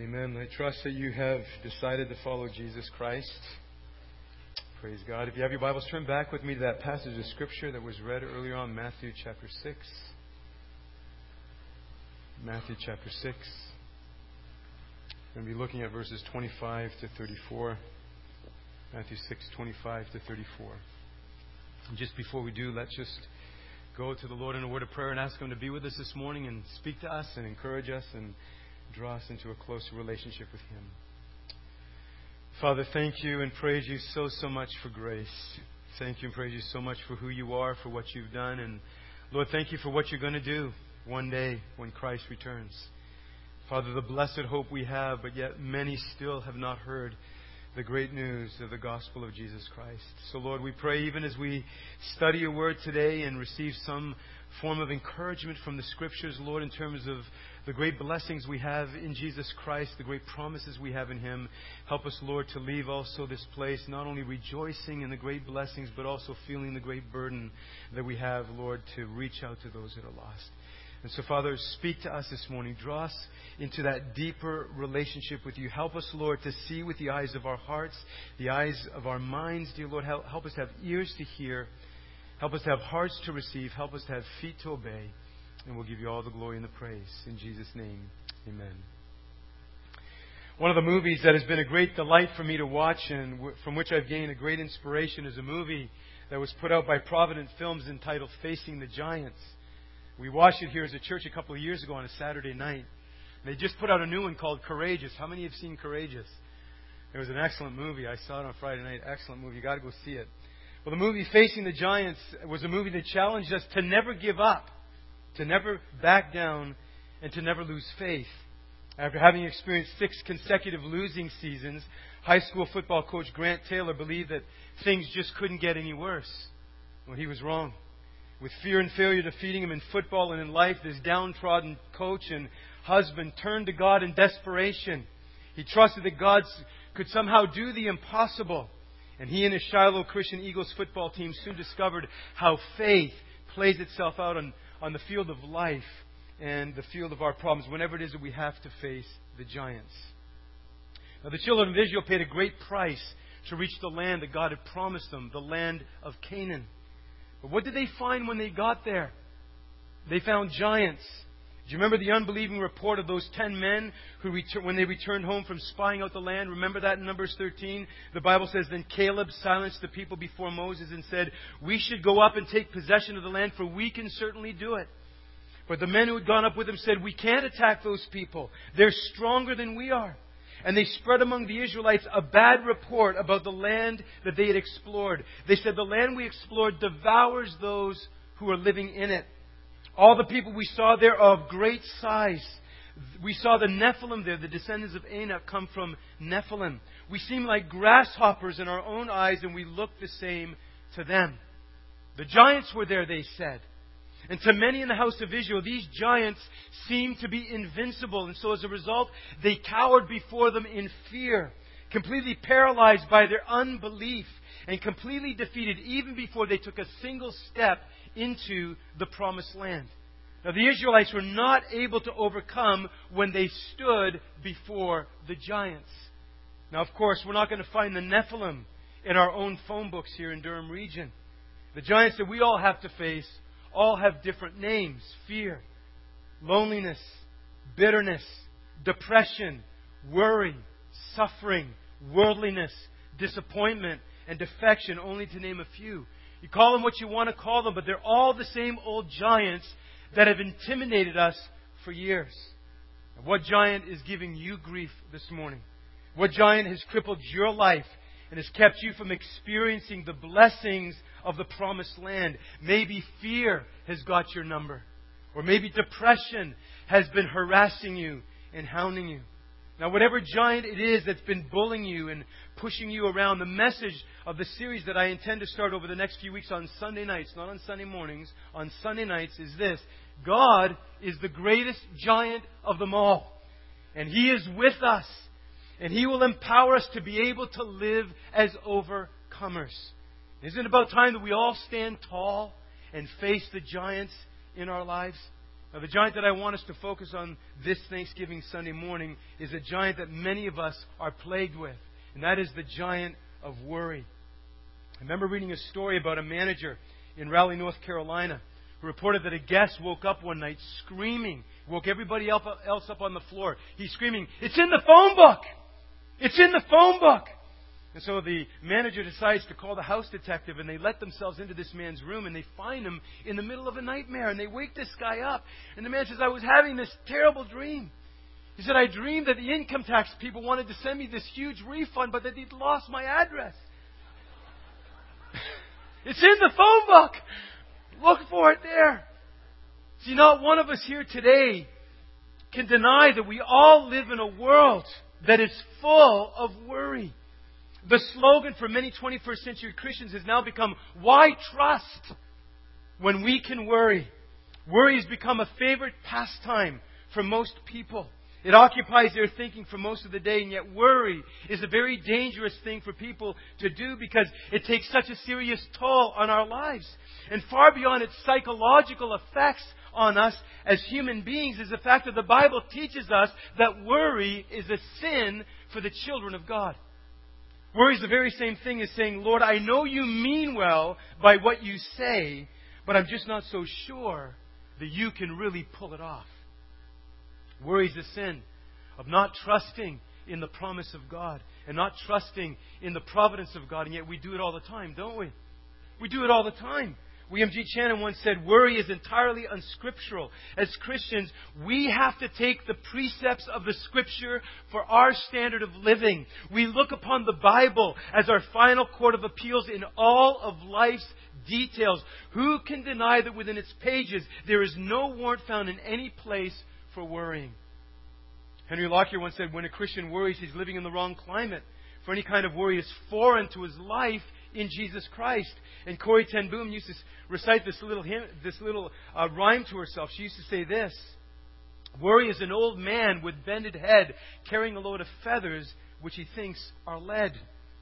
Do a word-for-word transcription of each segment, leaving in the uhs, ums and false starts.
Amen. I trust that you have decided to follow Jesus Christ. Praise God. If you have your Bibles, turn back with me to that passage of Scripture that was read earlier on, Matthew chapter six. Matthew chapter six. We're going to be looking at verses twenty-five to thirty-four. Matthew six, twenty-five to thirty-four. And just before we do, let's just go to the Lord in a word of prayer and ask Him to be with us this morning and speak to us and encourage us and draw us into a closer relationship with Him. Father, thank you and praise you so, so much for grace. Thank you and praise you so much for who you are, for what you've done. And Lord, thank you for what you're going to do one day when Christ returns. Father, the blessed hope we have, but yet many still have not heard the great news of the gospel of Jesus Christ. So Lord, we pray even as we study your word today and receive some form of encouragement from the Scriptures, Lord, in terms of the great blessings we have in Jesus Christ, the great promises we have in Him. Help us, Lord, to leave also this place not only rejoicing in the great blessings, but also feeling the great burden that we have, Lord, to reach out to those that are lost. And so, Father, speak to us this morning. Draw us into that deeper relationship with you. Help us, Lord, to see with the eyes of our hearts, the eyes of our minds. Dear Lord, help, help us to have ears to hear. Help us to have hearts to receive. Help us to have feet to obey. And we'll give you all the glory and the praise. In Jesus' name, amen. One of the movies that has been a great delight for me to watch and from which I've gained a great inspiration is a movie that was put out by Provident Films entitled Facing the Giants. We watched it here as a church a couple of years ago on a Saturday night. They just put out a new one called Courageous. How many have seen Courageous? It was an excellent movie. I saw it on Friday night. Excellent movie. You've got to go see it. Well, the movie Facing the Giants was a movie that challenged us to never give up, to never back down, and to never lose faith. After having experienced six consecutive losing seasons, high school football coach Grant Taylor believed that things just couldn't get any worse. Well, he was wrong. With fear and failure defeating him in football and in life, this downtrodden coach and husband turned to God in desperation. He trusted that God could somehow do the impossible. And he and his Shiloh Christian Eagles football team soon discovered how faith plays itself out on, on the field of life and the field of our problems, whenever it is that we have to face the giants. Now, the children of Israel paid a great price to reach the land that God had promised them, the land of Canaan. But what did they find when they got there? They found giants. Do you remember the unbelieving report of those ten men who, retur- when they returned home from spying out the land? Remember that in Numbers thirteen? The Bible says, Then Caleb silenced the people before Moses and said, We should go up and take possession of the land, for we can certainly do it. But the men who had gone up with him said, We can't attack those people. They're stronger than we are. And they spread among the Israelites a bad report about the land that they had explored. They said, The land we explored devours those who are living in it. All the people we saw there are of great size. We saw the Nephilim there, the descendants of Anak, come from Nephilim. We seem like grasshoppers in our own eyes, and we look the same to them. The giants were there, they said. And to many in the house of Israel, these giants seemed to be invincible. And so as a result, they cowered before them in fear, completely paralyzed by their unbelief, and completely defeated even before they took a single step into the promised land. Now, the Israelites were not able to overcome when they stood before the giants. Now, of course, we're not going to find the Nephilim in our own phone books here in Durham region. The giants that we all have to face all have different names: fear, loneliness, bitterness, depression, worry, suffering, worldliness, disappointment, and defection, only to name a few. You call them what you want to call them, but they're all the same old giants that have intimidated us for years. And what giant is giving you grief this morning? What giant has crippled your life and has kept you from experiencing the blessings of the promised land? Maybe fear has got your number. Or maybe depression has been harassing you and hounding you. Now, whatever giant it is that's been bullying you and pushing you around, the message of the series that I intend to start over the next few weeks on Sunday nights, not on Sunday mornings, on Sunday nights is this: God is the greatest giant of them all. And He is with us. And He will empower us to be able to live as overcomers. Isn't it about time that we all stand tall and face the giants in our lives? Now, the giant that I want us to focus on this Thanksgiving Sunday morning is a giant that many of us are plagued with, and that is the giant of worry. I remember reading a story about a manager in Raleigh, North Carolina, who reported that a guest woke up one night screaming, woke everybody else up on the floor. He's screaming, "It's in the phone book! It's in the phone book!" And so the manager decides to call the house detective, and they let themselves into this man's room, and they find him in the middle of a nightmare, and they wake this guy up. And the man says, "I was having this terrible dream." He said, "I dreamed that the income tax people wanted to send me this huge refund, but that they'd lost my address." "It's in the phone book. Look for it there." See, not one of us here today can deny that we all live in a world that is full of worry. The slogan for many twenty-first century Christians has now become, "Why trust when we can worry?" Worry has become a favorite pastime for most people. It occupies their thinking for most of the day, and yet worry is a very dangerous thing for people to do because it takes such a serious toll on our lives. And far beyond its psychological effects on us as human beings is the fact that the Bible teaches us that worry is a sin for the children of God. Worry is the very same thing as saying, "Lord, I know you mean well by what you say, but I'm just not so sure that you can really pull it off." Worry is the sin of not trusting in the promise of God and not trusting in the providence of God. And yet we do it all the time, don't we? We do it all the time. William G. Channon once said, "Worry is entirely unscriptural." As Christians, we have to take the precepts of the Scripture for our standard of living. We look upon the Bible as our final court of appeals in all of life's details. Who can deny that within its pages there is no warrant found in any place for worrying? Henry Lockyer once said, "When a Christian worries, he's living in the wrong climate. For any kind of worry is foreign to his life in Jesus Christ." And Corrie ten Boom used to recite this little hymn, this little uh, rhyme to herself. She used to say this: "Worry is an old man with bended head, carrying a load of feathers which he thinks are lead."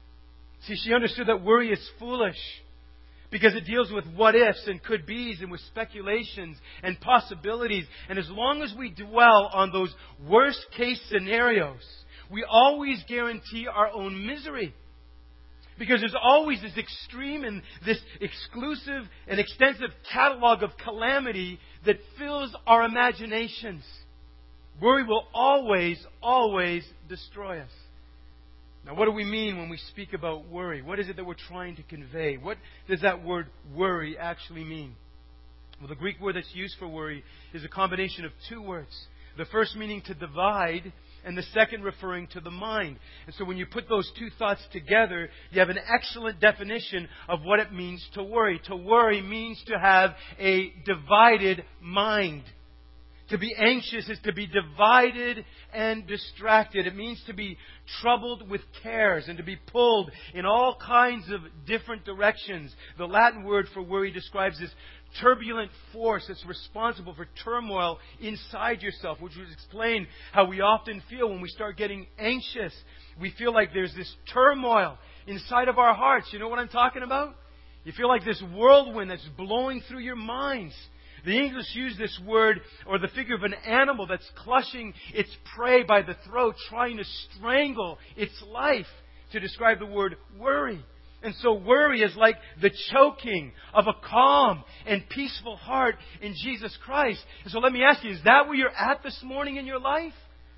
See, she understood that worry is foolish because it deals with what-ifs and could-bes and with speculations and possibilities. And as long as we dwell on those worst-case scenarios, we always guarantee our own misery. Because there's always this extreme and this exclusive and extensive catalog of calamity that fills our imaginations. Worry will always, always destroy us. Now, what do we mean when we speak about worry? What is it that we're trying to convey? What does that word worry actually mean? Well, the Greek word that's used for worry is a combination of two words. The first meaning to divide, and the second referring to the mind. And so when you put those two thoughts together, you have an excellent definition of what it means to worry. To worry means to have a divided mind. To be anxious is to be divided and distracted. It means to be troubled with cares and to be pulled in all kinds of different directions. The Latin word for worry describes this turbulent force that's responsible for turmoil inside yourself, which would explain how we often feel when we start getting anxious. We feel like there's this turmoil inside of our hearts. You know what I'm talking about? You feel like this whirlwind that's blowing through your minds. The English use this word or the figure of an animal that's clutching its prey by the throat, trying to strangle its life, to describe the word worry. And so worry is like the choking of a calm and peaceful heart in Jesus Christ. And so let me ask you, is that where you're at this morning in your life?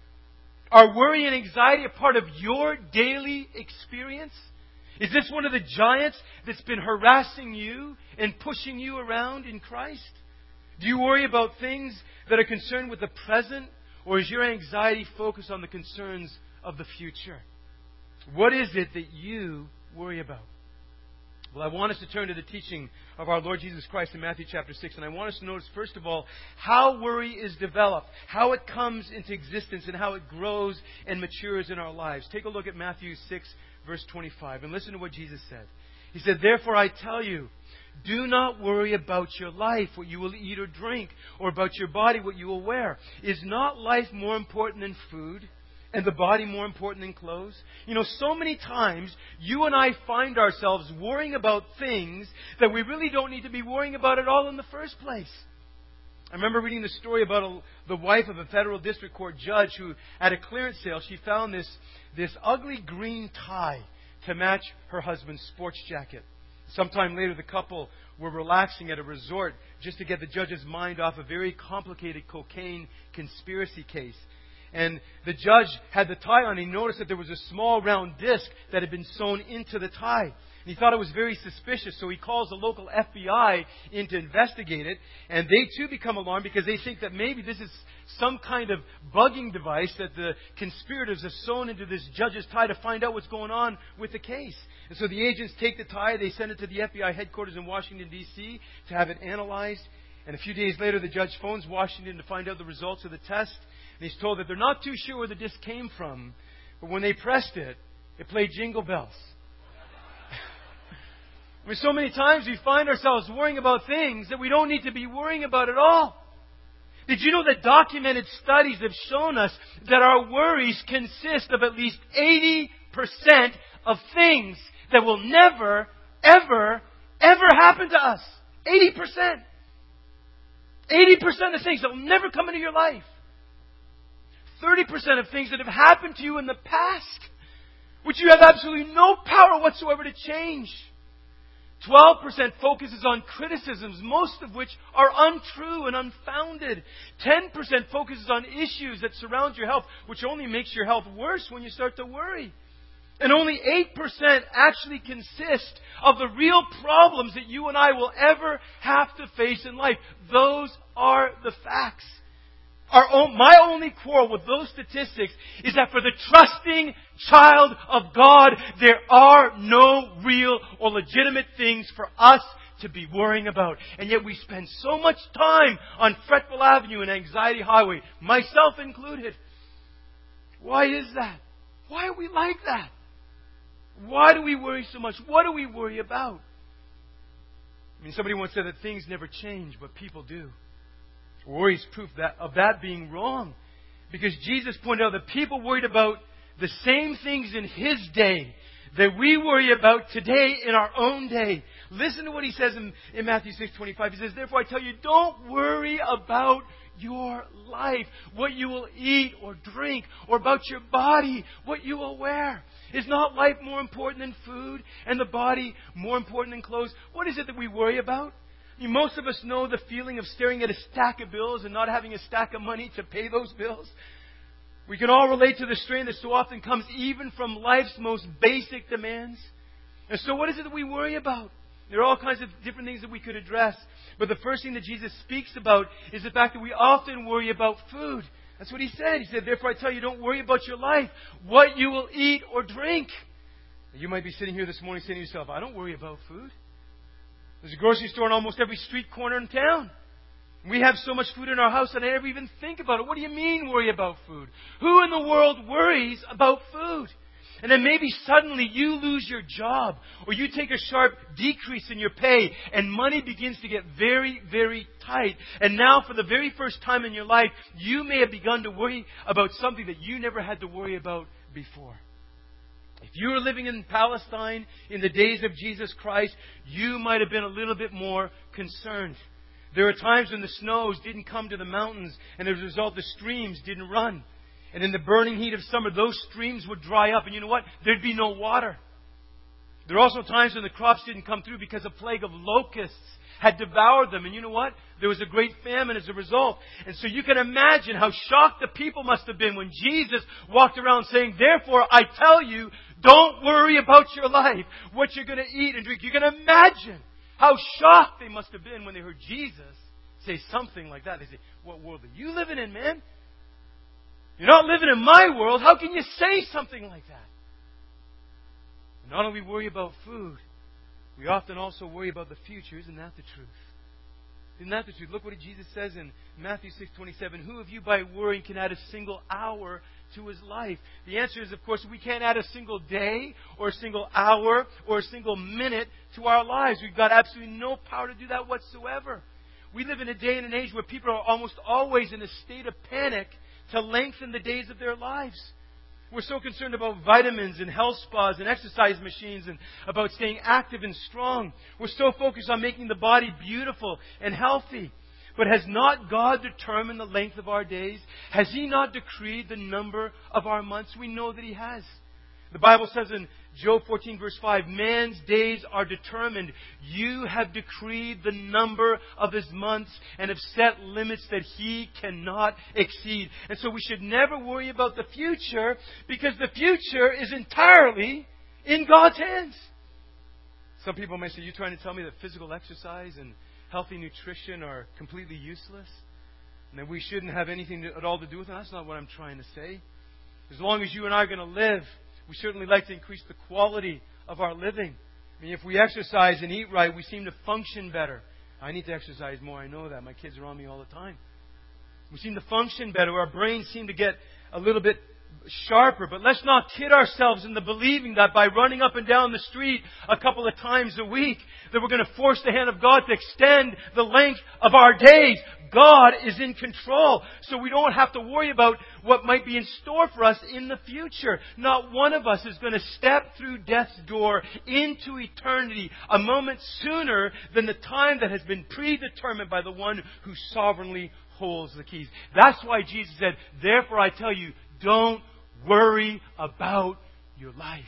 Are worry and anxiety a part of your daily experience? Is this one of the giants that's been harassing you and pushing you around in Christ? Do you worry about things that are concerned with the present, or is your anxiety focused on the concerns of the future? What is it that you worry about? Well, I want us to turn to the teaching of our Lord Jesus Christ in Matthew chapter six. And I want us to notice, first of all, how worry is developed, how it comes into existence, and how it grows and matures in our lives. Take a look at Matthew six, verse twenty-five, and listen to what Jesus said. He said, "Therefore I tell you, do not worry about your life, what you will eat or drink, or about your body, what you will wear. Is not life more important than food, and the body more important than clothes?" You know, so many times you and I find ourselves worrying about things that we really don't need to be worrying about at all in the first place. I remember reading the story about a, the wife of a federal district court judge who, at a clearance sale, she found this, this ugly green tie to match her husband's sports jacket. Sometime later, the couple were relaxing at a resort just to get the judge's mind off a very complicated cocaine conspiracy case. And the judge had the tie on. He noticed that there was a small round disc that had been sewn into the tie. And he thought it was very suspicious, so he calls the local F B I in to investigate it. And they too become alarmed because they think that maybe this is some kind of bugging device that the conspirators have sewn into this judge's tie to find out what's going on with the case. And so the agents take the tie, they send it to the F B I headquarters in Washington, D C to have it analyzed. And a few days later, the judge phones Washington to find out the results of the test. And he's told that they're not too sure where the disc came from, but when they pressed it, it played Jingle Bells. I mean, so many times we find ourselves worrying about things that we don't need to be worrying about at all. Did you know that documented studies have shown us that our worries consist of at least eighty percent of things that will never, ever, ever happen to us? eighty percent. eighty percent of things that will never come into your life. thirty percent of things that have happened to you in the past, which you have absolutely no power whatsoever to change. twelve percent focuses on criticisms, most of which are untrue and unfounded. ten percent focuses on issues that surround your health, which only makes your health worse when you start to worry. And only eight percent actually consist of the real problems that you and I will ever have to face in life. Those are the facts. Our own, my only quarrel with those statistics is that for the trusting child of God, there are no real or legitimate things for us to be worrying about. And yet we spend so much time on Fretful Avenue and Anxiety Highway, myself included. Why is that? Why are we like that? Why do we worry so much? What do we worry about? I mean, somebody once said that things never change, but people do. Worry is proof that, of that being wrong. Because Jesus pointed out that people worried about the same things in His day that we worry about today in our own day. Listen to what He says in, in Matthew six twenty-five. He says, therefore I tell you, don't worry about your life, what you will eat or drink, or about your body, what you will wear. Is not life more important than food, and the body more important than clothes? What is it that we worry about? I mean, most of us know the feeling of staring at a stack of bills and not having a stack of money to pay those bills. We can all relate to the strain that so often comes even from life's most basic demands. And so what is it that we worry about? There are all kinds of different things that we could address. But the first thing that Jesus speaks about is the fact that we often worry about food. That's what He said. He said, therefore I tell you, don't worry about your life, what you will eat or drink. You might be sitting here this morning saying to yourself, I don't worry about food. There's a grocery store on almost every street corner in town. We have so much food in our house that I never even think about it. What do you mean worry about food? Who in the world worries about food? And then maybe suddenly you lose your job, or you take a sharp decrease in your pay, and money begins to get very, very tight. And now for the very first time in your life, you may have begun to worry about something that you never had to worry about before. If you were living in Palestine in the days of Jesus Christ, you might have been a little bit more concerned. There are times when the snows didn't come to the mountains, and as a result the streams didn't run. And in the burning heat of summer, those streams would dry up. And you know what? There'd be no water. There are also times when the crops didn't come through because a plague of locusts had devoured them. And you know what? There was a great famine as a result. And so you can imagine how shocked the people must have been when Jesus walked around saying, therefore, I tell you, don't worry about your life, what you're going to eat and drink. You can imagine how shocked they must have been when they heard Jesus say something like that. They say, what world are you living in, man? You're not living in my world. How can you say something like that? And not only worry about food, we often also worry about the future. Isn't that the truth? Isn't that the truth? Look what Jesus says in Matthew six twenty-seven. Who of you by worrying can add a single hour to his life? The answer is, of course, we can't add a single day or a single hour or a single minute to our lives. We've got absolutely no power to do that whatsoever. We live in a day and an age where people are almost always in a state of panic to lengthen the days of their lives. We're so concerned about vitamins and health spas and exercise machines and about staying active and strong. We're so focused on making the body beautiful and healthy. But has not God determined the length of our days? Has He not decreed the number of our months? We know that He has. The Bible says in Job fourteen verse five, man's days are determined. You have decreed the number of his months and have set limits that he cannot exceed. And so we should never worry about the future, because the future is entirely in God's hands. Some people may say, you're trying to tell me that physical exercise and healthy nutrition are completely useless? And that we shouldn't have anything at all to do with them? That's not what I'm trying to say. As long as you and I are going to live, we certainly like to increase the quality of our living. I mean, if we exercise and eat right, we seem to function better. I need to exercise more, I know that. My kids are on me all the time. We seem to function better. Our brains seem to get a little bit sharper. But let's not kid ourselves into believing that by running up and down the street a couple of times a week, that we're going to force the hand of God to extend the length of our days. God is in control. So we don't have to worry about what might be in store for us in the future. Not one of us is going to step through death's door into eternity a moment sooner than the time that has been predetermined by the one who sovereignly holds the keys. That's why Jesus said, therefore I tell you, don't worry about your life.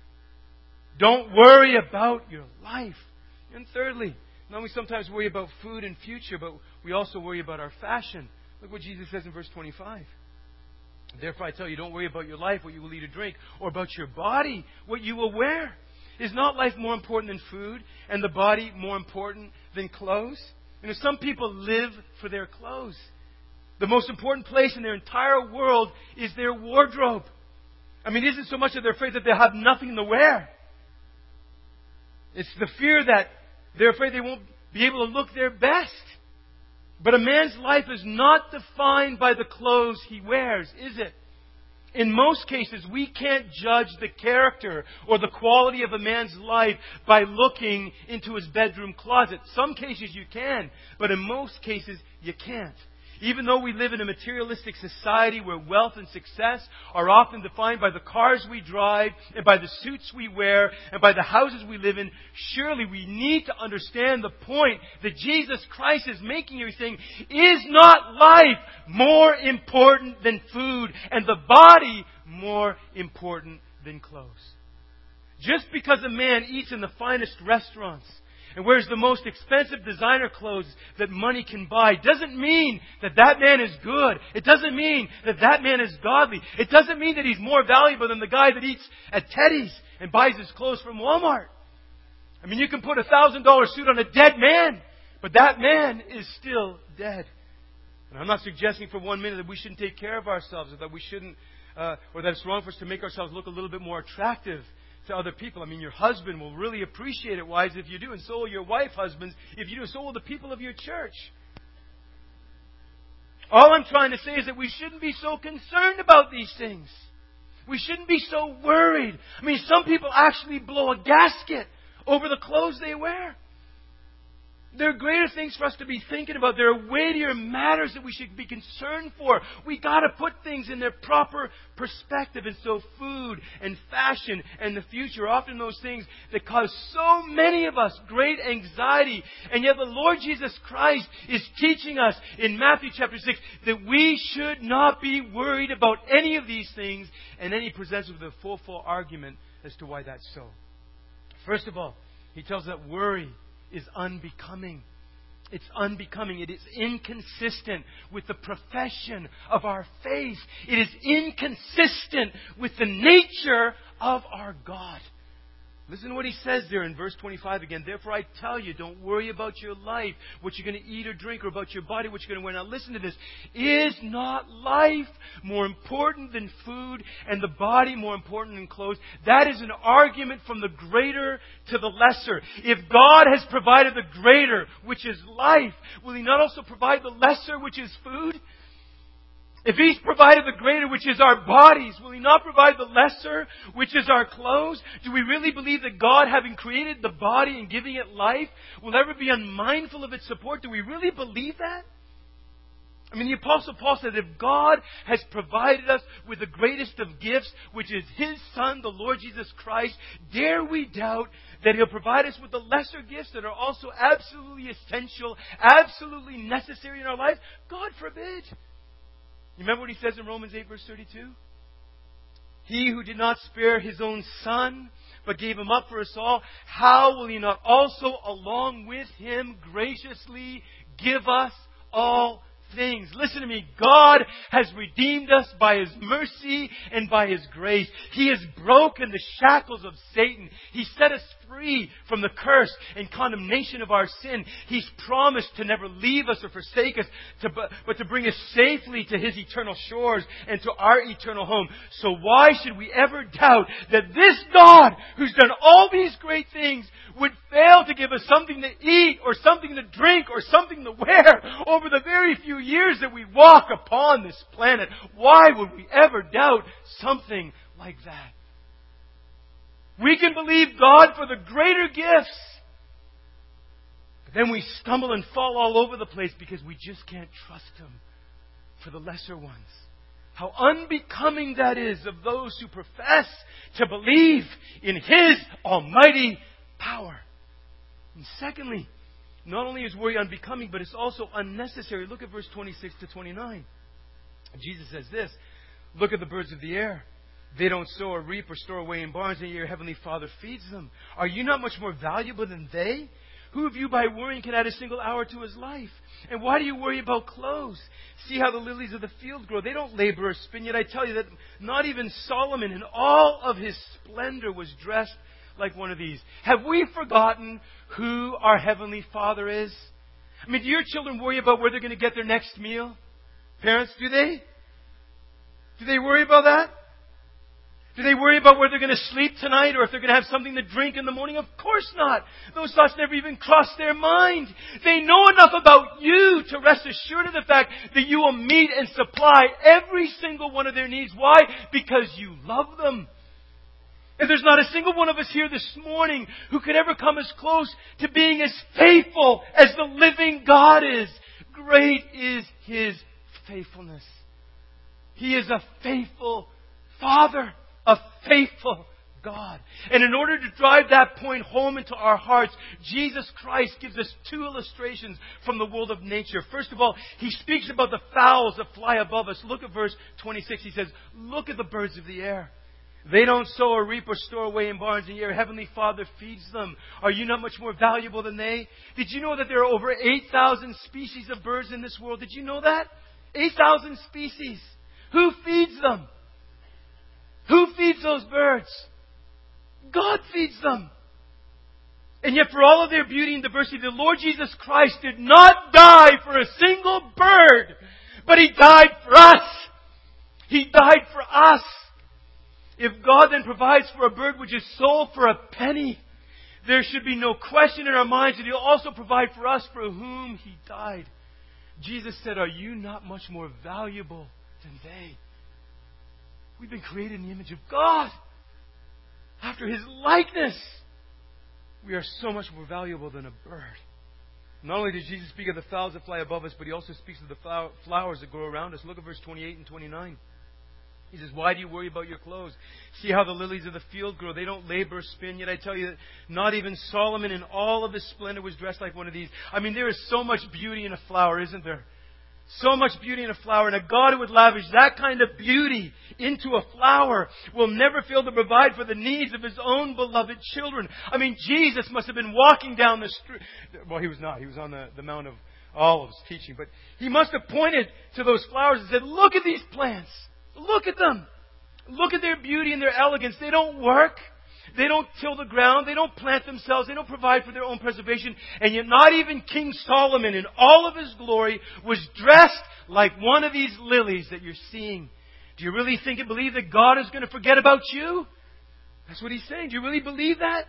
Don't worry about your life. And thirdly, not only sometimes worry about food and future, but we also worry about our fashion. Look what Jesus says in verse twenty-five. Therefore I tell you, don't worry about your life, what you will eat or drink, or about your body, what you will wear. Is not life more important than food, and the body more important than clothes? You know, some people live for their clothes. The most important place in their entire world is their wardrobe. I mean, it isn't so much that they're afraid that they'll have nothing to wear. It's the fear that they're afraid they won't be able to look their best. But a man's life is not defined by the clothes he wears, is it? In most cases, we can't judge the character or the quality of a man's life by looking into his bedroom closet. Some cases you can, but in most cases you can't. Even though we live in a materialistic society where wealth and success are often defined by the cars we drive and by the suits we wear and by the houses we live in, surely we need to understand the point that Jesus Christ is making here, saying, is not life more important than food and the body more important than clothes? Just because a man eats in the finest restaurants and wears the most expensive designer clothes that money can buy doesn't mean that that man is good. It doesn't mean that that man is godly. It doesn't mean that he's more valuable than the guy that eats at Teddy's and buys his clothes from Walmart. I mean, you can put a thousand dollar suit on a dead man, but that man is still dead. And I'm not suggesting for one minute that we shouldn't take care of ourselves, or that we shouldn't, uh, or that it's wrong for us to make ourselves look a little bit more attractive to other people. I mean, your husband will really appreciate it, wives, if you do, and so will your wife, husbands, if you do, and so will the people of your church. All I'm trying to say is that we shouldn't be so concerned about these things. We shouldn't be so worried. I mean, some people actually blow a gasket over the clothes they wear. There are greater things for us to be thinking about. There are weightier matters that we should be concerned for. We got to put things in their proper perspective. And so food and fashion and the future are often those things that cause so many of us great anxiety. And yet the Lord Jesus Christ is teaching us in Matthew chapter six that we should not be worried about any of these things. And then He presents us with a full, full argument as to why that's so. First of all, He tells us that worry is unbecoming. It's unbecoming. It is inconsistent with the profession of our faith. It is inconsistent with the nature of our God. Listen to what He says there in verse twenty-five again. Therefore I tell you, don't worry about your life, what you're going to eat or drink, or about your body, what you're going to wear. Now listen to this. Is not life more important than food, and the body more important than clothes? That is an argument from the greater to the lesser. If God has provided the greater, which is life, will He not also provide the lesser, which is food? If He's provided the greater, which is our bodies, will He not provide the lesser, which is our clothes? Do we really believe that God, having created the body and giving it life, will ever be unmindful of its support? Do we really believe that? I mean, the Apostle Paul said, if God has provided us with the greatest of gifts, which is His Son, the Lord Jesus Christ, dare we doubt that He'll provide us with the lesser gifts that are also absolutely essential, absolutely necessary in our life? God forbid. You remember what He says in Romans eight, verse thirty-two? He who did not spare His own Son, but gave Him up for us all, how will He not also, along with Him, graciously give us all things? Listen to me. God has redeemed us by His mercy and by His grace. He has broken the shackles of Satan. He set us free from the curse and condemnation of our sin. He's promised to never leave us or forsake us, to, but to bring us safely to His eternal shores and to our eternal home. So why should we ever doubt that this God, who's done all these great things, would fail to give us something to eat or something to drink or something to wear over the very few years that we walk upon this planet? Why would we ever doubt something like that? We can believe God for the greater gifts, but then we stumble and fall all over the place because we just can't trust Him for the lesser ones. How unbecoming that is of those who profess to believe in His almighty power. And secondly, not only is worry unbecoming, but it's also unnecessary. Look at verse twenty-six to twenty-nine. Jesus says this, look at the birds of the air. They don't sow or reap or store away in barns, and yet your heavenly Father feeds them. Are you not much more valuable than they? Who of you by worrying can add a single hour to his life? And why do you worry about clothes? See how the lilies of the field grow. They don't labor or spin. Yet I tell you that not even Solomon in all of his splendor was dressed like one of these. Have we forgotten who our heavenly Father is? I mean, do your children worry about where they're going to get their next meal? Parents, do they? Do they worry about that? Do they worry about where they're going to sleep tonight or if they're going to have something to drink in the morning? Of course not. Those thoughts never even cross their mind. They know enough about you to rest assured of the fact that you will meet and supply every single one of their needs. Why? Because you love them. And there's not a single one of us here this morning who could ever come as close to being as faithful as the living God is. Great is His faithfulness. He is a faithful Father. A faithful God. And in order to drive that point home into our hearts, Jesus Christ gives us two illustrations from the world of nature. First of all, He speaks about the fowls that fly above us. Look at verse twenty-six. He says, look at the birds of the air. They don't sow or reap or store away in barns, and your heavenly Father feeds them. Are you not much more valuable than they? Did you know that there are over eight thousand species of birds in this world? Did you know that? eight thousand species. Who feeds them? Who feeds those birds? God feeds them. And yet for all of their beauty and diversity, the Lord Jesus Christ did not die for a single bird, but He died for us. He died for us. If God then provides for a bird which is sold for a penny, there should be no question in our minds that He'll also provide for us for whom He died. Jesus said, are you not much more valuable than they? We've been created in the image of God, after His likeness. We are so much more valuable than a bird. Not only did Jesus speak of the fowls that fly above us, but He also speaks of the flowers that grow around us. Look at verse twenty-eight and twenty-nine. He says, why do you worry about your clothes? See how the lilies of the field grow. They don't labor or spin. Yet I tell you that not even Solomon in all of his splendor was dressed like one of these. I mean, there is so much beauty in a flower, isn't there? So much beauty in a flower. And a God who would lavish that kind of beauty into a flower will never fail to provide for the needs of His own beloved children. I mean, Jesus must have been walking down the street. Well, He was not. He was on the, the Mount of Olives teaching. But He must have pointed to those flowers and said, look at these plants. Look at them. Look at their beauty and their elegance. They don't work. They don't till the ground. They don't plant themselves. They don't provide for their own preservation. And yet not even King Solomon in all of his glory was dressed like one of these lilies that you're seeing. Do you really think and believe that God is going to forget about you? That's what He's saying. Do you really believe that?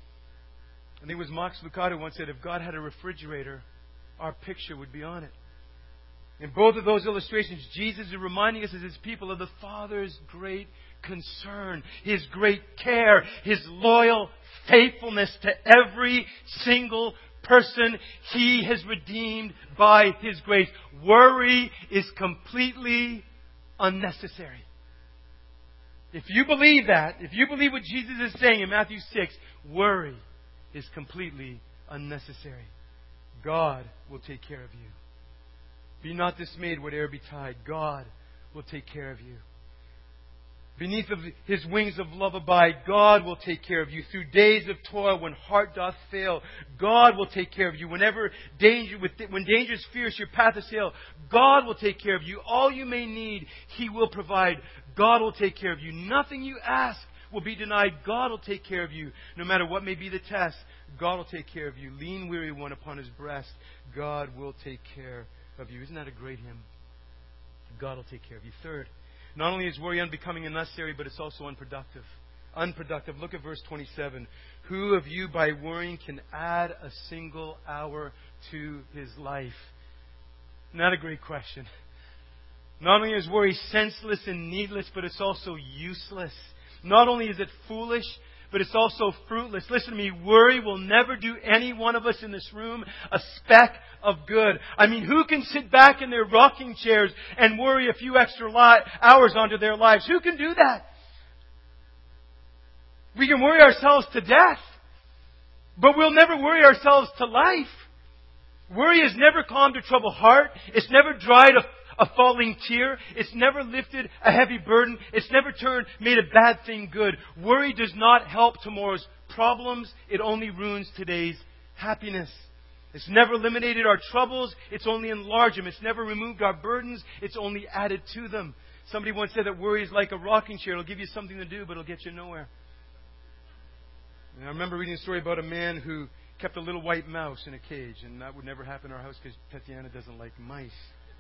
I think it was Max Lucado once said, if God had a refrigerator, our picture would be on it. In both of those illustrations, Jesus is reminding us as His people of the Father's great concern, His great care, His loyal faithfulness to every single person He has redeemed by His grace. Worry is completely unnecessary. If you believe that, if you believe what Jesus is saying in Matthew six, worry is completely unnecessary. God will take care of you. Be not dismayed, whate'er betide. God will take care of you. Beneath of His wings of love abide. God will take care of you. Through days of toil, when heart doth fail, God will take care of you. Whenever danger, when danger is fierce, your path assail, God will take care of you. All you may need, He will provide. God will take care of you. Nothing you ask will be denied. God will take care of you. No matter what may be the test, God will take care of you. Lean, weary one upon His breast. God will take care of you. Isn't that a great hymn? God will take care of you. Third, not only is worry unbecoming and unnecessary, but it's also unproductive. Unproductive. Look at verse twenty-seven. Who of you by worrying can add a single hour to his life? Not a great question. Not only is worry senseless and needless, but it's also useless. Not only is it foolish, but it's also fruitless. Listen to me, worry will never do any one of us in this room a speck of good. I mean, who can sit back in their rocking chairs and worry a few extra li- hours onto their lives? Who can do that? We can worry ourselves to death, but we'll never worry ourselves to life. Worry has never calmed a troubled heart. It's never dried a A falling tear. It's never lifted a heavy burden. It's never turned, made a bad thing good. Worry does not help tomorrow's problems. It only ruins today's happiness. It's never eliminated our troubles. It's only enlarged them. It's never removed our burdens. It's only added to them. Somebody once said that worry is like a rocking chair. It'll give you something to do, but it'll get you nowhere. And I remember reading a story about a man who kept a little white mouse in a cage. And that would never happen in our house because Tatiana doesn't like mice.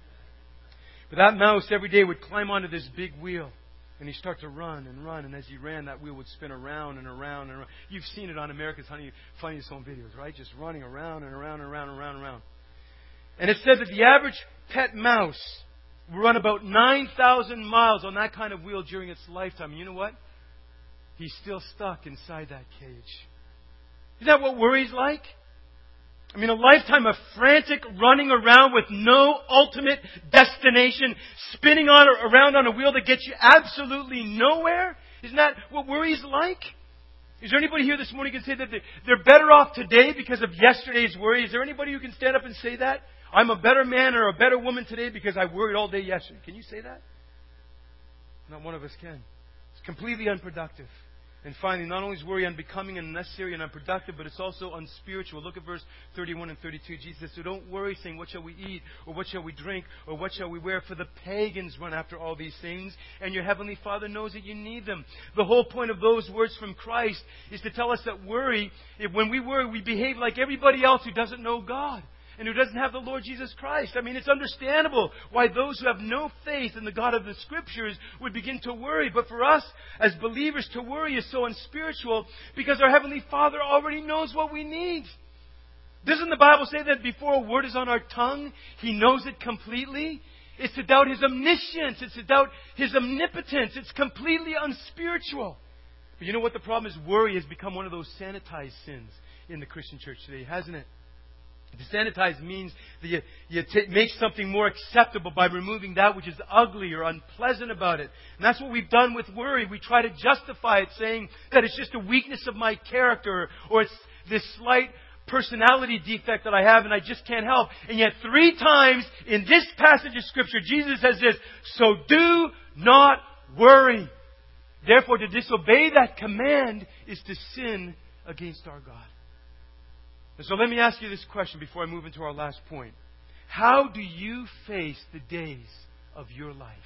But that mouse every day would climb onto this big wheel. And he'd start to run and run. And as he ran, that wheel would spin around and around and around. You've seen it on America's Funniest Home Videos, right? Just running around and around and around and around and around. And it said that the average pet mouse will run about nine thousand miles on that kind of wheel during its lifetime. And you know what? He's still stuck inside that cage. Isn't that what worry's like? I mean, a lifetime of frantic running around with no ultimate destination, spinning on or around on a wheel that gets you absolutely nowhere. Isn't that what worry's like? Is there anybody here this morning who can say that they're better off today because of yesterday's worry? Is there anybody who can stand up and say that? I'm a better man or a better woman today because I worried all day yesterday. Can you say that? Not one of us can. It's completely unproductive. And finally, not only is worry unbecoming and unnecessary and unproductive, but it's also unspiritual. Look at verse thirty-one and thirty-two. Jesus says, so don't worry, saying, what shall we eat? Or what shall we drink? Or what shall we wear? For the pagans run after all these things, and your heavenly Father knows that you need them. The whole point of those words from Christ is to tell us that worry, if when we worry, we behave like everybody else who doesn't know God and who doesn't have the Lord Jesus Christ. I mean, it's understandable why those who have no faith in the God of the Scriptures would begin to worry. But for us, as believers, to worry is so unspiritual because our Heavenly Father already knows what we need. Doesn't the Bible say that before a word is on our tongue, He knows it completely? It's to doubt His omniscience. It's to doubt His omnipotence. It's completely unspiritual. But you know what the problem is? Worry has become one of those sanitized sins in the Christian church today, hasn't it? To sanitize means that you, you t- make something more acceptable by removing that which is ugly or unpleasant about it. And that's what we've done with worry. We try to justify it saying that it's just a weakness of my character or it's this slight personality defect that I have and I just can't help. And yet three times in this passage of Scripture, Jesus says this, so do not worry. Therefore, to disobey that command is to sin against our God. And so let me ask you this question before I move into our last point. How do you face the days of your life?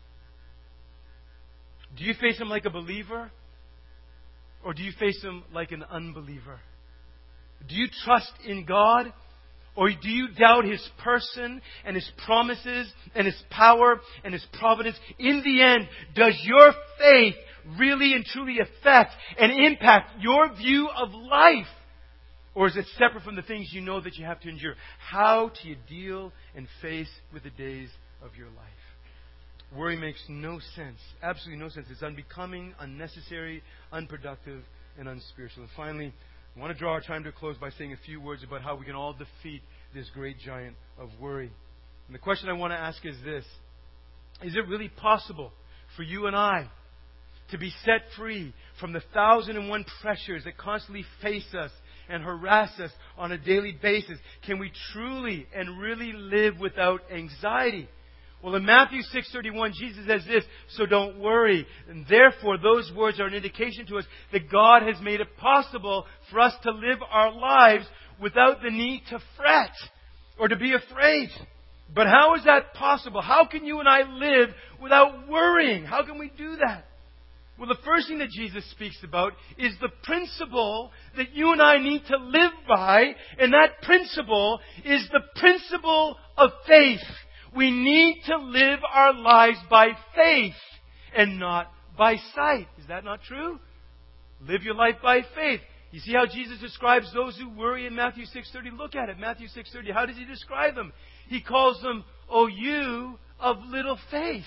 Do you face them like a believer? Or do you face them like an unbeliever? Do you trust in God? Or do you doubt His person and His promises and His power and His providence? In the end, does your faith really and truly affect and impact your view of life? Or is it separate from the things you know that you have to endure? How do you deal and face with the days of your life? Worry makes no sense. Absolutely no sense. It's unbecoming, unnecessary, unproductive, and unspiritual. And finally, I want to draw our time to a close by saying a few words about how we can all defeat this great giant of worry. And the question I want to ask is this. Is it really possible for you and I to be set free from the thousand and one pressures that constantly face us and harass us on a daily basis? Can we truly and really live without anxiety? Well, in Matthew six thirty-one, Jesus says this, so don't worry. And therefore, those words are an indication to us that God has made it possible for us to live our lives without the need to fret or to be afraid. But how is that possible? How can you and I live without worrying? How can we do that? Well, the first thing that Jesus speaks about is the principle that you and I need to live by, and that principle is the principle of faith. We need to live our lives by faith and not by sight. Is that not true? Live your life by faith. You see how Jesus describes those who worry in Matthew six thirty? Look at it. Matthew six thirty. How does He describe them? He calls them, "O you of little faith."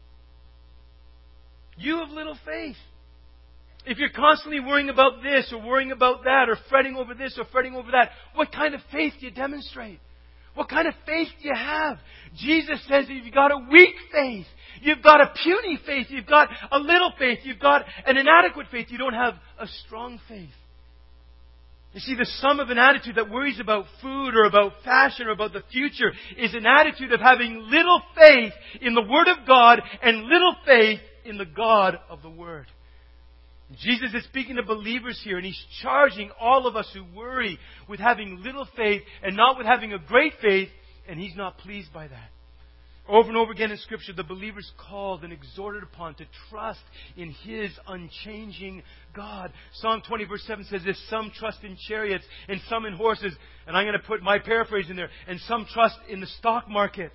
You of little faith. If you're constantly worrying about this or worrying about that or fretting over this or fretting over that, what kind of faith do you demonstrate? What kind of faith do you have? Jesus says that you've got a weak faith. You've got a puny faith. You've got a little faith. You've got an inadequate faith. You don't have a strong faith. You see, the sum of an attitude that worries about food or about fashion or about the future is an attitude of having little faith in the Word of God and little faith in the God of the Word. Jesus is speaking to believers here, and He's charging all of us who worry with having little faith and not with having a great faith, and He's not pleased by that. Over and over again in Scripture, the believers called and exhorted upon to trust in His unchanging God. Psalm twenty verse seven says this, some trust in chariots and some in horses, and I'm going to put my paraphrase in there, and some trust in the stock market.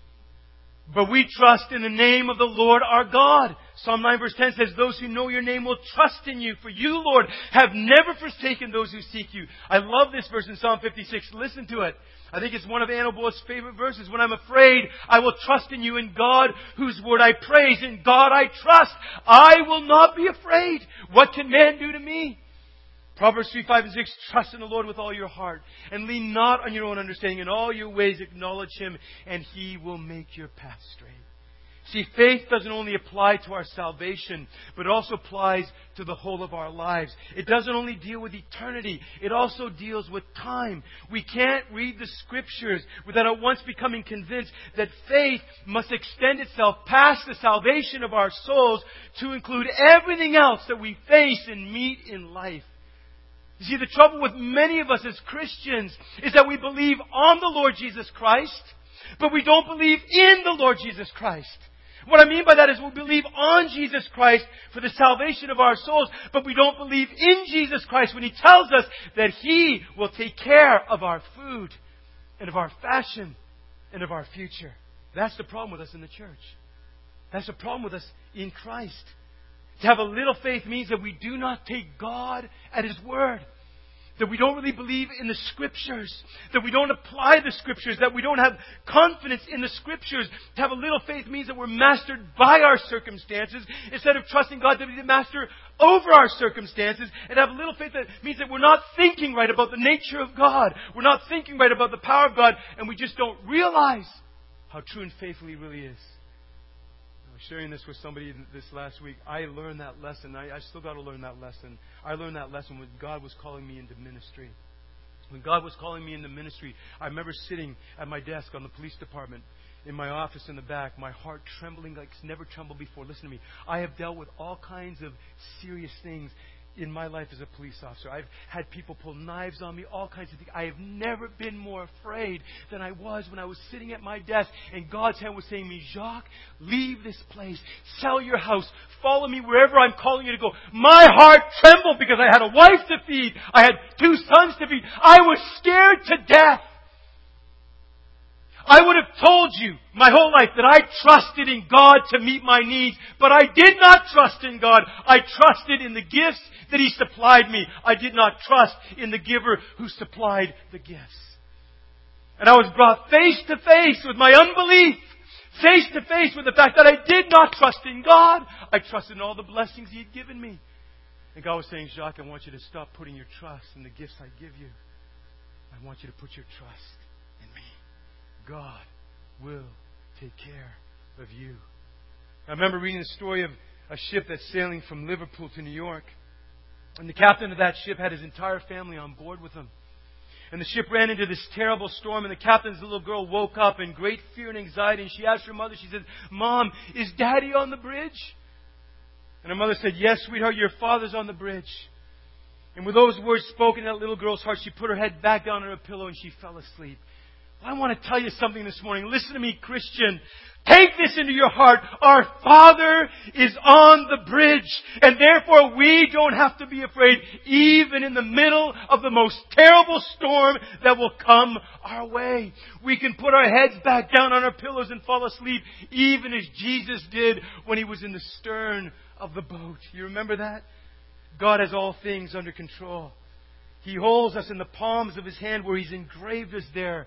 But we trust in the name of the Lord our God. Psalm nine verse ten says, those who know your name will trust in you. For you, Lord, have never forsaken those who seek you. I love this verse in Psalm fifty-six. Listen to it. I think it's one of Anna Boa's favorite verses. When I'm afraid, I will trust in you, in God, whose word I praise. In God I trust. I will not be afraid. What can man do to me? Proverbs three, five, and six, trust in the Lord with all your heart, and lean not on your own understanding. In all your ways acknowledge Him, and He will make your path straight. See, faith doesn't only apply to our salvation, but it also applies to the whole of our lives. It doesn't only deal with eternity, it also deals with time. We can't read the Scriptures without at once becoming convinced that faith must extend itself past the salvation of our souls to include everything else that we face and meet in life. You see, the trouble with many of us as Christians is that we believe on the Lord Jesus Christ, but we don't believe in the Lord Jesus Christ. What I mean by that is we believe on Jesus Christ for the salvation of our souls, but we don't believe in Jesus Christ when He tells us that He will take care of our food and of our fashion and of our future. That's the problem with us in the church. That's the problem with us in Christ. To have a little faith means that we do not take God at His word. That we don't really believe in the Scriptures. That we don't apply the Scriptures. That we don't have confidence in the Scriptures. To have a little faith means that we're mastered by our circumstances instead of trusting God to be the master over our circumstances. And to have a little faith that means that we're not thinking right about the nature of God. We're not thinking right about the power of God. And we just don't realize how true and faithful He really is. I was sharing this with somebody this last week. I learned that lesson. I, I still got to learn that lesson. I learned that lesson when God was calling me into ministry. When God was calling me into ministry, I remember sitting at my desk on the police department, in my office in the back, my heart trembling like it's never trembled before. Listen to me. I have dealt with all kinds of serious things in my life as a police officer. I've had people pull knives on me, all kinds of things. I have never been more afraid than I was when I was sitting at my desk and God's hand was saying to me, Jacques, leave this place, sell your house, follow me wherever I'm calling you to go. My heart trembled because I had a wife to feed. I had two sons to feed. I was scared to death. I would have told you my whole life that I trusted in God to meet my needs, but I did not trust in God. I trusted in the gifts that He supplied me. I did not trust in the giver who supplied the gifts. And I was brought face to face with my unbelief, face to face with the fact that I did not trust in God. I trusted in all the blessings He had given me. And God was saying, Jacques, I want you to stop putting your trust in the gifts I give you. I want you to put your trust in me. God will take care of you. I remember reading the story of a ship that's sailing from Liverpool to New York. And the captain of that ship had his entire family on board with him. And the ship ran into this terrible storm, and the captain's little girl woke up in great fear and anxiety. And she asked her mother, she said, "Mom, is Daddy on the bridge?" And her mother said, "Yes, sweetheart, your father's on the bridge." And with those words spoken in that little girl's heart, she put her head back down on her pillow and she fell asleep. Well, I want to tell you something this morning. Listen to me, Christian. Take this into your heart. Our Father is on the bridge. And therefore we don't have to be afraid, even in the middle of the most terrible storm that will come our way. We can put our heads back down on our pillows and fall asleep, even as Jesus did when He was in the stern of the boat. You remember that? God has all things under control. He holds us in the palms of His hand, where He's engraved us there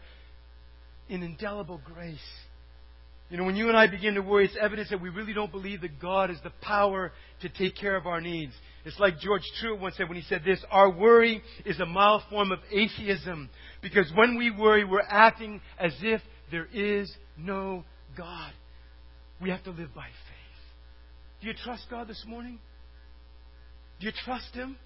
in indelible grace. You know, when you and I begin to worry, it's evidence that we really don't believe that God has the power to take care of our needs. It's like George Truett once said when he said this: "Our worry is a mild form of atheism, because when we worry, we're acting as if there is no God." We have to live by faith. Do you trust God this morning? Do you trust Him?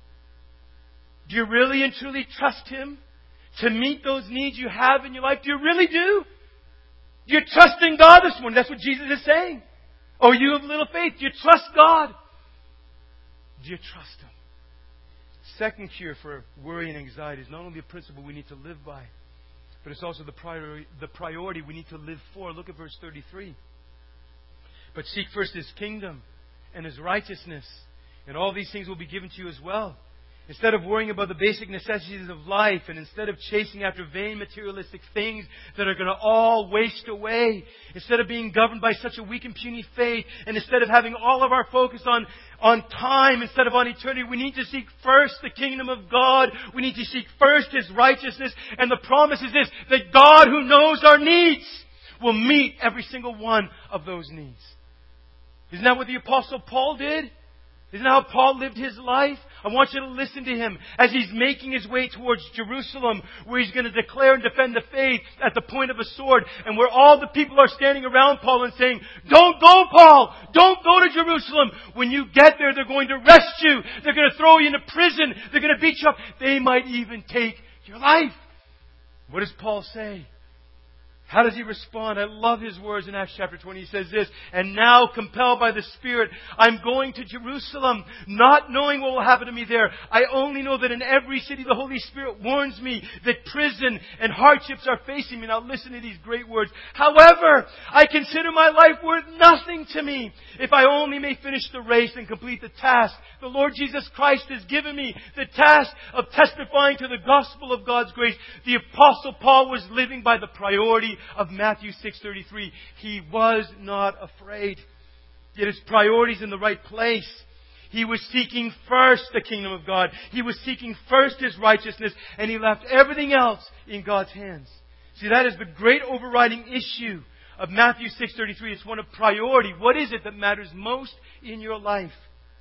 Do you really and truly trust Him to meet those needs you have in your life? Do you really do? Do you trust in God this morning? That's what Jesus is saying. Oh, you have little faith. Do you trust God? Do you trust Him? Second cure for worry and anxiety is not only a principle we need to live by, but it's also the priority, the priority we need to live for. Look at verse thirty-three. "But seek first His kingdom and His righteousness, and all these things will be given to you as well." Instead of worrying about the basic necessities of life, and instead of chasing after vain materialistic things that are going to all waste away, instead of being governed by such a weak and puny faith, and instead of having all of our focus on, on time instead of on eternity, we need to seek first the kingdom of God. We need to seek first His righteousness. And the promise is this: that God, who knows our needs, will meet every single one of those needs. Isn't that what the Apostle Paul did? Isn't that how Paul lived his life? I want you to listen to him as he's making his way towards Jerusalem, where he's going to declare and defend the faith at the point of a sword, and where all the people are standing around Paul and saying, "Don't go, Paul! Don't go to Jerusalem! When you get there, they're going to arrest you. They're going to throw you into prison. They're going to beat you up. They might even take your life." What does Paul say? How does he respond? I love his words in Acts chapter twenty. He says this: "And now, compelled by the Spirit, I'm going to Jerusalem, not knowing what will happen to me there. I only know that in every city the Holy Spirit warns me that prison and hardships are facing me." Now listen to these great words. "However, I consider my life worth nothing to me, if I only may finish the race and complete the task the Lord Jesus Christ has given me, the task of testifying to the gospel of God's grace." The Apostle Paul was living by the priority of Matthew six thirty-three. He was not afraid. Yet his priorities in the right place. He was seeking first the kingdom of God. He was seeking first His righteousness, and he left everything else in God's hands. See, that is the great overriding issue of Matthew six thirty-three. It's one of priority. What is it that matters most in your life?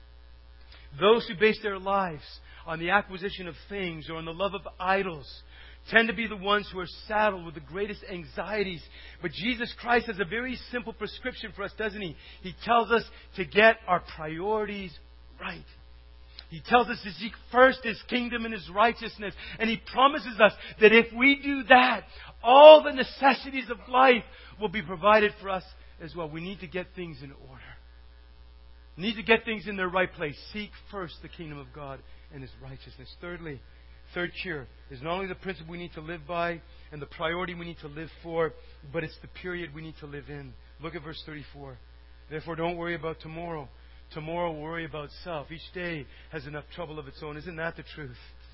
Those who base their lives on the acquisition of things or on the love of idols tend to be the ones who are saddled with the greatest anxieties. But Jesus Christ has a very simple prescription for us, doesn't He? He tells us to get our priorities right. He tells us to seek first His kingdom and His righteousness. And He promises us that if we do that, all the necessities of life will be provided for us as well. We need to get things in order. We need to get things in their right place. Seek first the kingdom of God and His righteousness. Thirdly, Third cure is not only the principle we need to live by and the priority we need to live for, but it's the period we need to live in. Look at verse thirty-four. "Therefore don't worry about tomorrow. Tomorrow will worry about itself. Each day has enough trouble of its own." Isn't that the truth?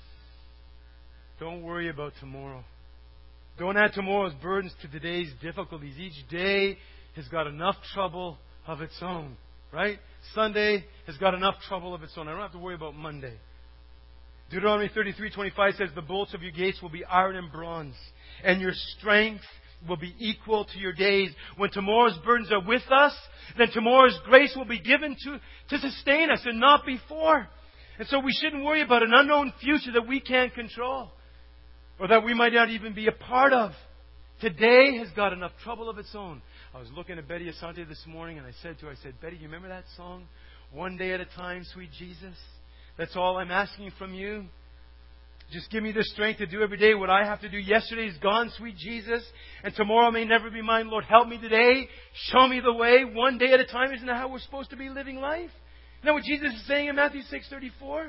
Don't worry about tomorrow. Don't add tomorrow's burdens to today's difficulties. Each day has got enough trouble of its own. Right? Sunday has got enough trouble of its own. I don't have to worry about Monday. Deuteronomy thirty-three twenty-five says, "The bolts of your gates will be iron and bronze, and your strength will be equal to your days." When tomorrow's burdens are with us, then tomorrow's grace will be given to, to sustain us and not before. And so we shouldn't worry about an unknown future that we can't control or that we might not even be a part of. Today has got enough trouble of its own. I was looking at Betty Asante this morning and I said to her, I said, "Betty, you remember that song? One day at a time, sweet Jesus?" That's all I'm asking from you. Just give me the strength to do every day what I have to do. Yesterday is gone, sweet Jesus, and tomorrow may never be mine. Lord, help me today. Show me the way, one day at a time. Isn't that how we're supposed to be living life? Isn't that what Jesus is saying in Matthew six thirty-four?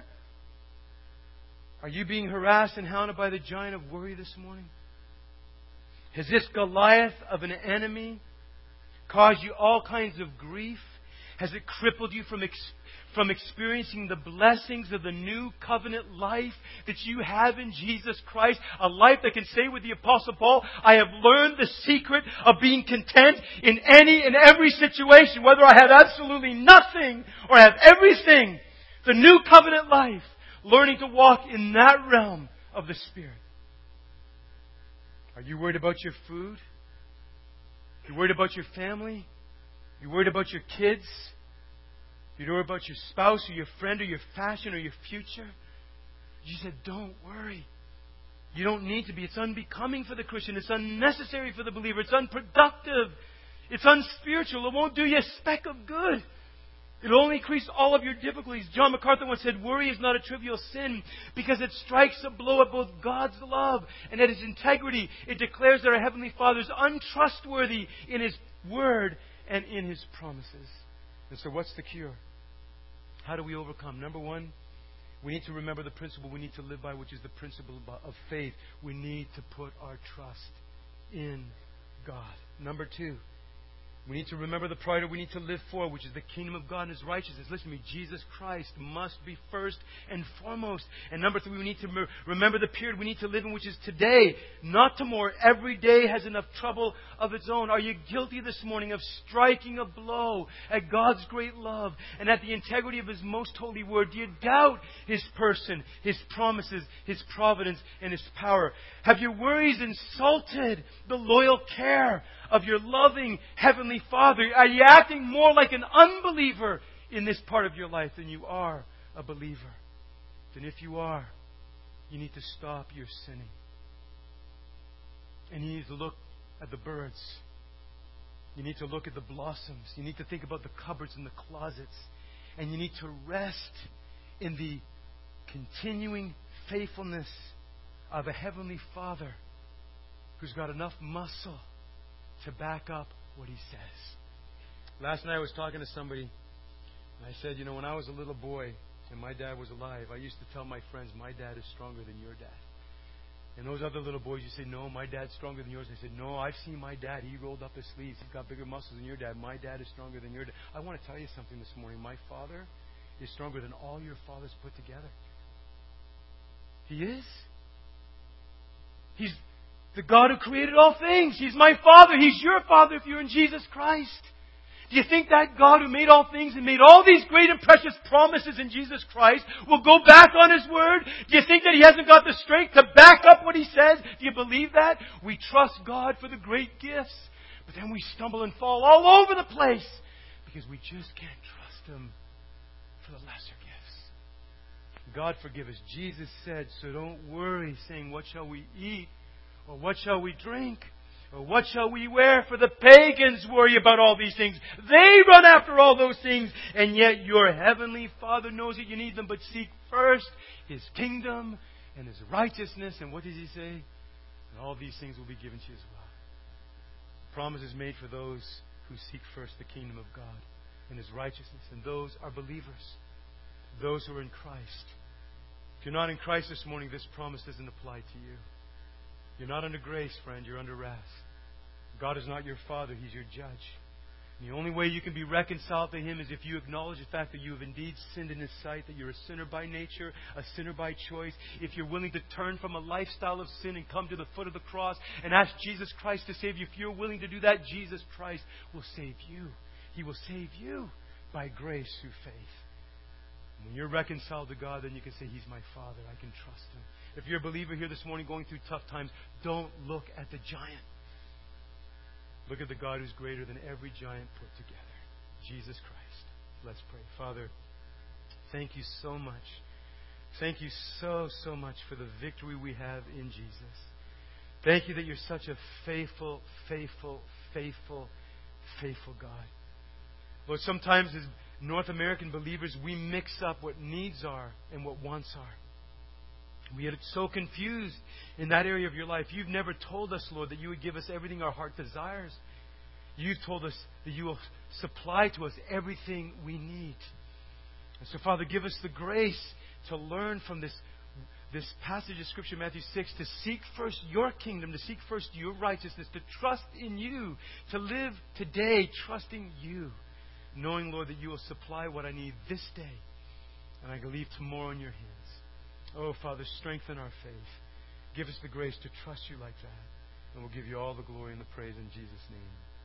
Are you being harassed and hounded by the giant of worry this morning? Has this Goliath of an enemy caused you all kinds of grief? Has it crippled you from ex- from experiencing the blessings of the new covenant life that you have in Jesus Christ? A life that can say with the Apostle Paul, I have learned the secret of being content in any and every situation, whether I have absolutely nothing or I have everything. The new covenant life, learning to walk in that realm of the Spirit. Are you worried about your food? You're worried about your family? You're worried about your kids? You're worried about your spouse or your friend or your fashion or your future? Jesus said, don't worry. You don't need to be. It's unbecoming for the Christian. It's unnecessary for the believer. It's unproductive. It's unspiritual. It won't do you a speck of good. It'll only increase all of your difficulties. John MacArthur once said, worry is not a trivial sin because it strikes a blow at both God's love and at His integrity. It declares that our Heavenly Father is untrustworthy in His Word and in His promises. And so what's the cure? How do we overcome? Number one, we need to remember the principle we need to live by, which is the principle of faith. We need to put our trust in God. Number two, we need to remember the priority we need to live for, which is the kingdom of God and His righteousness. Listen to me. Jesus Christ must be first and foremost. And number three, we need to remember the period we need to live in, which is today, not tomorrow. Every day has enough trouble of its own. Are you guilty this morning of striking a blow at God's great love and at the integrity of His most holy word? Do you doubt His person, His promises, His providence, and His power? Have your worries insulted the loyal care of your loving Heavenly Father? Are you acting more like an unbeliever in this part of your life than you are a believer? Then if you are, you need to stop your sinning. And you need to look at the birds. You need to look at the blossoms. You need to think about the cupboards and the closets. And you need to rest in the continuing faithfulness of a Heavenly Father who's got enough muscle to back up what He says. Last night I was talking to somebody, and I said, you know, when I was a little boy and my dad was alive, I used to tell my friends, my dad is stronger than your dad. And those other little boys, you say, no, my dad's stronger than yours. I said, no, I've seen my dad. He rolled up his sleeves. He's got bigger muscles than your dad. My dad is stronger than your dad. I want to tell you something this morning. My father is stronger than all your fathers put together. He is. He's the God who created all things. He's my Father. He's your Father if you're in Jesus Christ. Do you think that God who made all things and made all these great and precious promises in Jesus Christ will go back on His word? Do you think that He hasn't got the strength to back up what He says? Do you believe that? We trust God for the great gifts, but then we stumble and fall all over the place because we just can't trust Him for the lesser gifts. God forgive us. Jesus said, so don't worry, saying, what shall we eat? Or what shall we drink? Or what shall we wear? For the pagans worry about all these things. They run after all those things. And yet your Heavenly Father knows that you need them. But seek first His kingdom and His righteousness. And what does He say? And all these things will be given to you as well. The promise is made for those who seek first the kingdom of God and His righteousness. And those are believers. Those who are in Christ. If you're not in Christ this morning, this promise doesn't apply to you. You're not under grace, friend. You're under wrath. God is not your Father. He's your judge. And the only way you can be reconciled to Him is if you acknowledge the fact that you have indeed sinned in His sight, that you're a sinner by nature, a sinner by choice. If you're willing to turn from a lifestyle of sin and come to the foot of the cross and ask Jesus Christ to save you, if you're willing to do that, Jesus Christ will save you. He will save you by grace through faith. And when you're reconciled to God, then you can say, He's my Father. I can trust Him. If you're a believer here this morning going through tough times, don't look at the giant. Look at the God who's greater than every giant put together. Jesus Christ. Let's pray. Father, thank You so much. Thank You so, so much for the victory we have in Jesus. Thank You that You're such a faithful, faithful, faithful, faithful God. Lord, sometimes as, North American believers, we mix up what needs are and what wants are. We get so confused in that area of your life. You've never told us, Lord, that you would give us everything our heart desires. You've told us that you will supply to us everything we need. And so, Father, give us the grace to learn from this, this passage of Scripture, Matthew six, to seek first your kingdom, to seek first your righteousness, to trust in you, to live today trusting you, knowing, Lord, that you will supply what I need this day, and I can leave tomorrow in your hands. Oh, Father, strengthen our faith. Give us the grace to trust you like that, and we'll give you all the glory and the praise in Jesus' name.